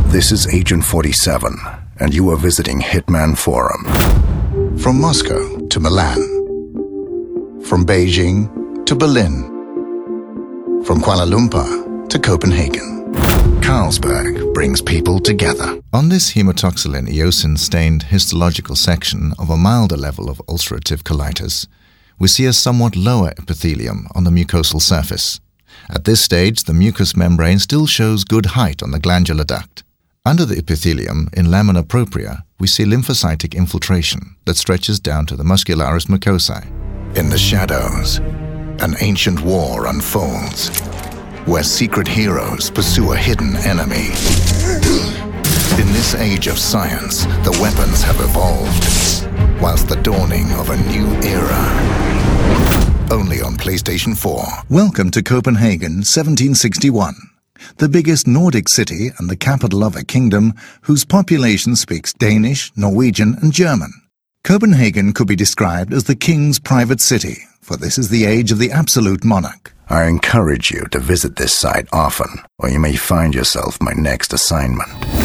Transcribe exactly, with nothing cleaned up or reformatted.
This is Agent forty-seven, and you are visiting Hitman Forum. From Moscow to Milan. From Beijing to Berlin. From Kuala Lumpur to Copenhagen. Carlsberg brings people together. On this hematoxylin eosin-stained histological section of a milder level of ulcerative colitis, we see a somewhat lower epithelium on the mucosal surface. At this stage, the mucous membrane still shows good height on the glandular duct. Under the epithelium, in lamina propria, we see lymphocytic infiltration that stretches down to the muscularis mucosae. In the shadows, an ancient war unfolds, where secret heroes pursue a hidden enemy. In this age of science, the weapons have evolved, whilst the dawning of a new era. Only on PlayStation four. Welcome to Copenhagen, seventeen sixty-one. The biggest Nordic city and the capital of a kingdom whose population speaks Danish, Norwegian and German. Copenhagen could be described as the king's private city, for this is the age of the absolute monarch. I encourage you to visit this site often, or you may find yourself my next assignment.